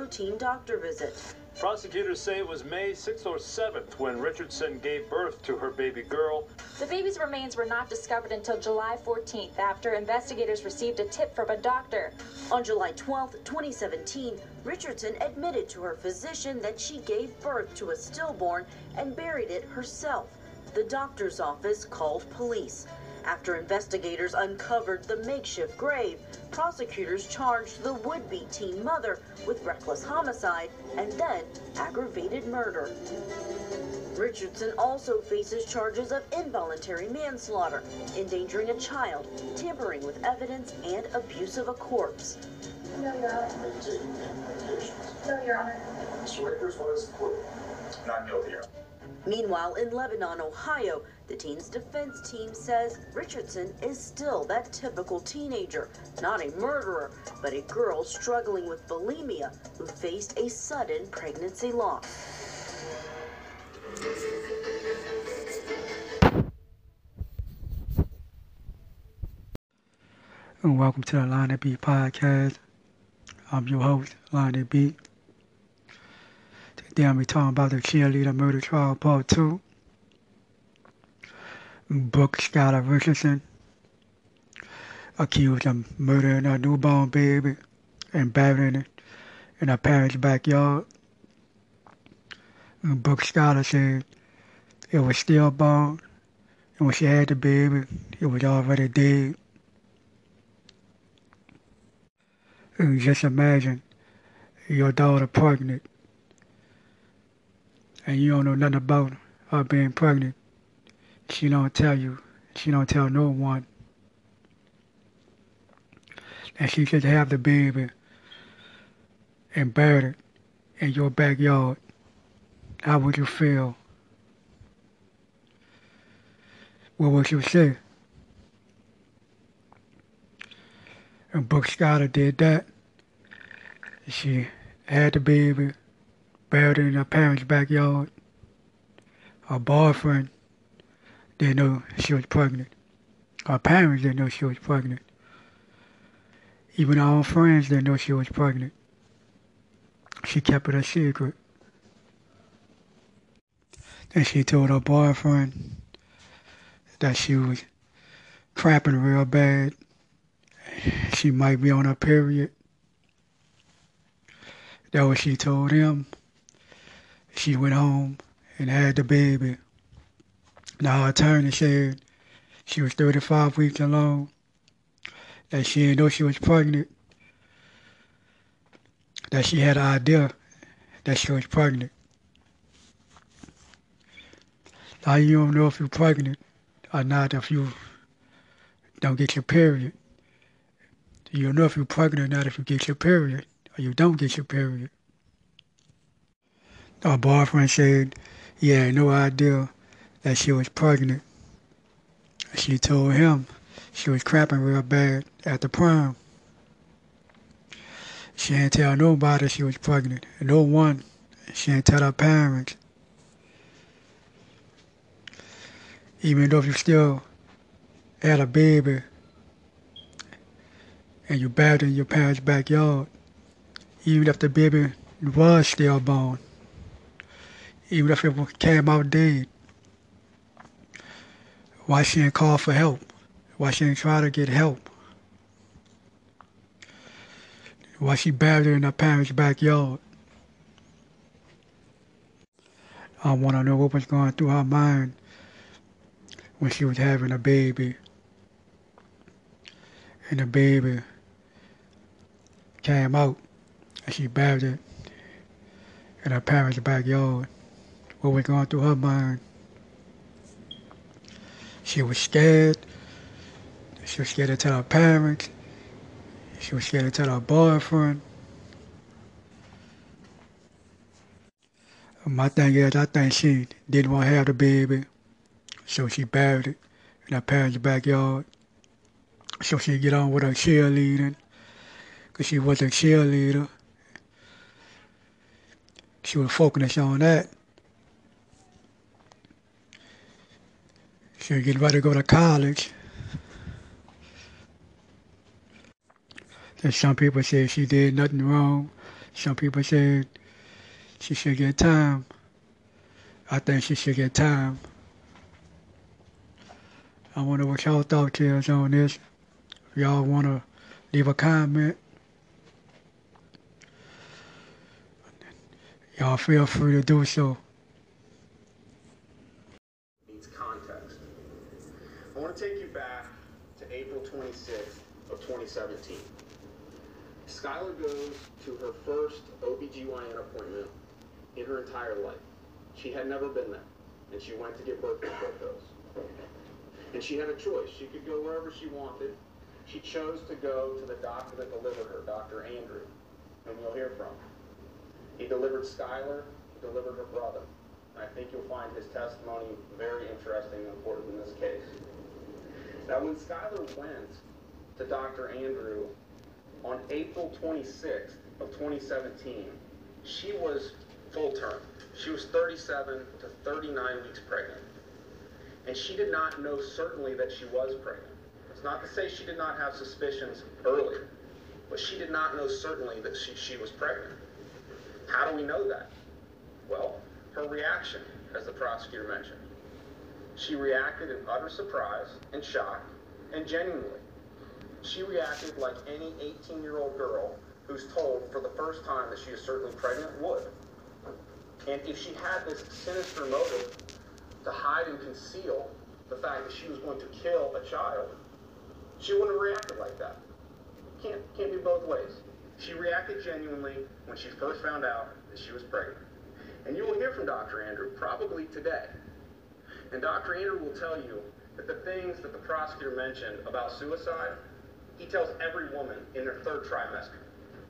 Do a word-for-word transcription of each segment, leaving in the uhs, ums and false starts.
routine doctor visit. Prosecutors say it was May sixth or seventh when Richardson gave birth to her baby girl. The baby's remains were not discovered until July fourteenth after investigators received a tip from a doctor. On July twelfth, twenty seventeen, Richardson admitted to her physician that she gave birth to a stillborn and buried it herself. The doctor's office called police. After investigators uncovered the makeshift grave, prosecutors charged the would-be teen mother with reckless homicide and then aggravated murder. Richardson also faces charges of involuntary manslaughter, endangering a child, tampering with evidence, and abuse of a corpse. No, Your Honor. Are you taking any medications? No, Your Honor. Mister Akers, what is the court? Not guilty, Your Honor. Meanwhile, in Lebanon, Ohio, the teen's defense team says Richardson is still that typical teenager, not a murderer, but a girl struggling with bulimia who faced a sudden pregnancy loss. And welcome to the Line That Beat podcast. I'm your host, Line That Beat. Today I'm be talking about the cheerleader murder trial part two. Brooke Skylar Richardson, accused of murdering a newborn baby and burying it in her parents' backyard. Brooke Skylar said it was stillborn, and when she had the baby, it was already dead. And just imagine your daughter pregnant, and you don't know nothing about her being pregnant. She don't tell you. She don't tell no one. And she just have the baby and bury it in your backyard. How would you feel? What would you say? And Brooke Skylar did that. She had the baby, buried it in her parents' backyard. Her boyfriend didn't know she was pregnant. Her parents didn't know she was pregnant. Even her own friends didn't know she was pregnant. She kept it a secret. And she told her boyfriend that she was cramping real bad. She might be on her period. That's what she told him. She went home and had the baby. Now her attorney said she was thirty-five weeks along, that she didn't know she was pregnant, that she had an idea that she was pregnant. Now you don't know if you're pregnant or not if you don't get your period. You don't know if you're pregnant or not if you get your period or you don't get your period. Her boyfriend said he had no idea that she was pregnant. She told him she was cramping real bad at the prom. She didn't tell nobody she was pregnant. No one. She didn't tell her parents. Even though if you still had a baby and you buried in your parents' backyard, even if the baby was stillborn, even if it came out dead, why she didn't call for help? Why she didn't try to get help? Why she buried her in her parents' backyard? I want to know what was going through her mind when she was having a baby. And the baby came out and she buried it in her parents' backyard. What was going through her mind? She was scared. She was scared to tell her parents. She was scared to tell her boyfriend. My thing is, I think she didn't want to have the baby, so she buried it in her parents' backyard so she could get on with her cheerleading, because she was a cheerleader. She was focusing on that. She was getting ready to go to college. And some people say she did nothing wrong. Some people said she should get time. I think she should get time. I wonder what y'all thoughts is on this. If y'all want to leave a comment, y'all feel free to do so. Needs context. I want to take you back to April twenty-sixth of twenty seventeen. Skylar goes to her first O B G Y N appointment in her entire life. She had never been there, and she went to get birth control pills. And she had a choice. She could go wherever she wanted. She chose to go to the doctor that delivered her, Doctor Andrew, whom you'll hear from. He delivered Skylar, he delivered her brother. And I think you'll find his testimony very interesting and important in this case. Now, when Skylar went to Doctor Andrew on April twenty-sixth of twenty seventeen, she was full term. She was thirty-seven to thirty-nine weeks pregnant. And she did not know certainly that she was pregnant. It's not to say she did not have suspicions earlier, but she did not know certainly that she, she was pregnant. How do we know that? Well, her reaction, as the prosecutor mentioned. She reacted in utter surprise and shock, and genuinely. She reacted like any eighteen-year-old girl who's told for the first time that she is certainly pregnant would. And if she had this sinister motive to hide and conceal the fact that she was going to kill a child, she wouldn't have reacted like that. Can't, can't be both ways. She reacted genuinely when she first found out that she was pregnant. And you will hear from Doctor Andrew probably today. And Doctor Andrew will tell you that the things that the prosecutor mentioned about suicide, he tells every woman in their third trimester.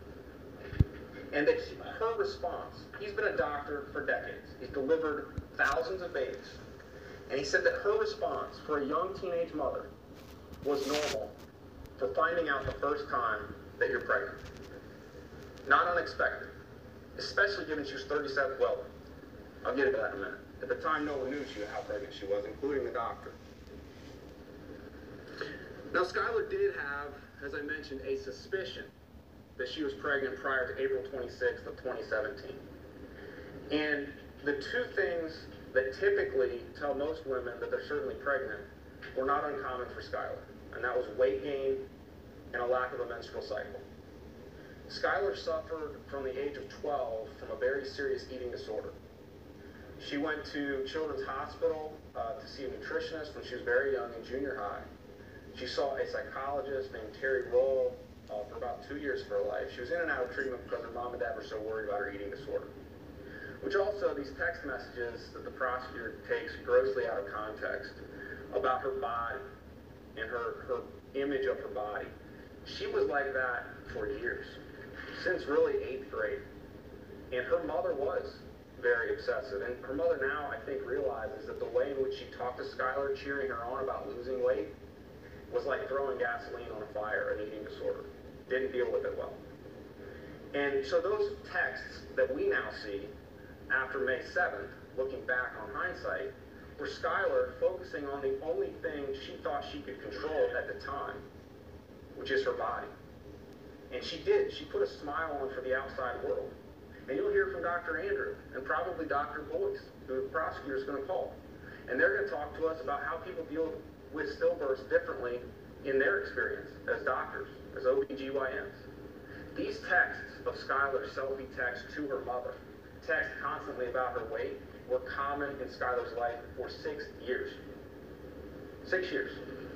And that he, her response, he's been a doctor for decades. He's delivered thousands of babies. And he said that her response for a young teenage mother was normal for finding out the first time that you're pregnant. Not unexpected, especially given she was thirty-seven. Well, I'll get into that in a minute. At the time, no one knew she, how pregnant she was, including the doctor. Now, Skylar did have, as I mentioned, a suspicion that she was pregnant prior to April twenty-sixth of twenty seventeen. And the two things that typically tell most women that they're certainly pregnant were not uncommon for Skylar, and that was weight gain and a lack of a menstrual cycle. Skylar suffered from the age of twelve from a very serious eating disorder. She went to Children's Hospital uh, to see a nutritionist when she was very young in junior high. She saw a psychologist named Terry Roll uh, for about two years of her life. She was in and out of treatment because her mom and dad were so worried about her eating disorder. Which also, these text messages that the prosecutor takes grossly out of context about her body and her, her image of her body. She was like that for years, since really eighth grade. And her mother was very obsessive. And her mother now, I think, realizes that the way in which she talked to Skylar, cheering her on about losing weight, was like throwing gasoline on a fire, an eating disorder. Didn't deal with it well. And so those texts that we now see after May seventh, looking back on hindsight, were Skylar focusing on the only thing she thought she could control at the time, which is her body. And she did. She put a smile on for the outside world. And you'll hear from Doctor Andrew and probably Doctor Boyce, who the prosecutor is going to call. And they're going to talk to us about how people deal with stillbirths differently in their experience as doctors, as O B G Y Ns. These texts of Skylar's selfie text to her mother, text constantly about her weight, were common in Skylar's life for six years. Six years.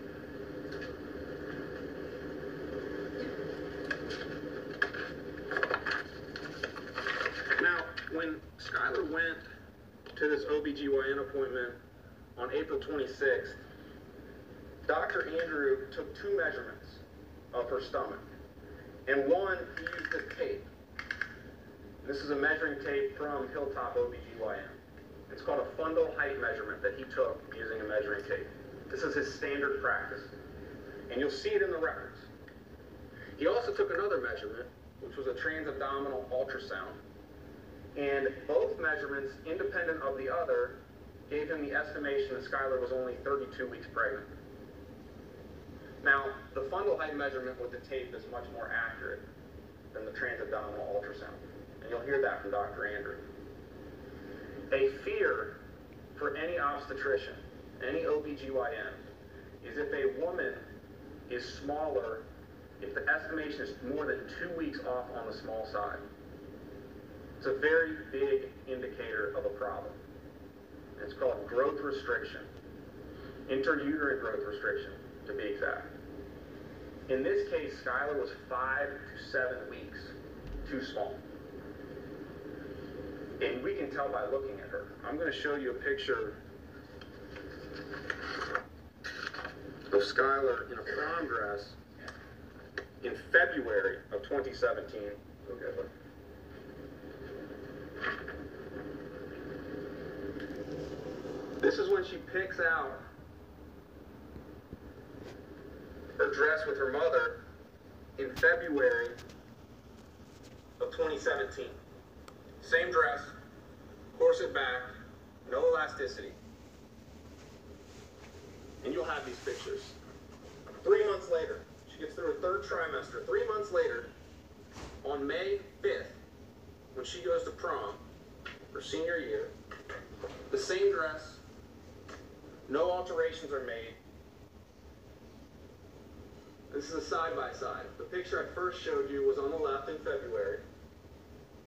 Now, when Skylar went to this O B G Y N appointment on April twenty-sixth, Doctor Andrew took two measurements of her stomach. And one, he used this tape. This is a measuring tape from Hilltop O B G Y N. It's called a fundal height measurement that he took using a measuring tape. This is his standard practice. And you'll see it in the records. He also took another measurement, which was a transabdominal ultrasound. And both measurements, independent of the other, gave him the estimation that Skylar was only thirty-two weeks pregnant. Now, the fundal height measurement with the tape is much more accurate than the transabdominal ultrasound. and you'll hear that from Doctor Andrew. A fear for any obstetrician, any O B G Y N, is if a woman is smaller, if the estimation is more than two weeks off on the small side. It's a very big indicator of a problem. It's called growth restriction, interuterine growth restriction, to be exact. In this case, Skylar was five to seven weeks too small. And we can tell by looking at her. I'm going to show you a picture of Skylar in a prom dress in February of twenty seventeen. Okay, look. This is when she picks out her dress with her mother in February of twenty seventeen. Same dress, corset back, no elasticity. And you'll have these pictures. Three months later, she gets through her third trimester. Three months later, on May fifth, when she goes to prom, her senior year, the same dress, no alterations are made. This is a side-by-side. The picture I first showed you was on the left in February.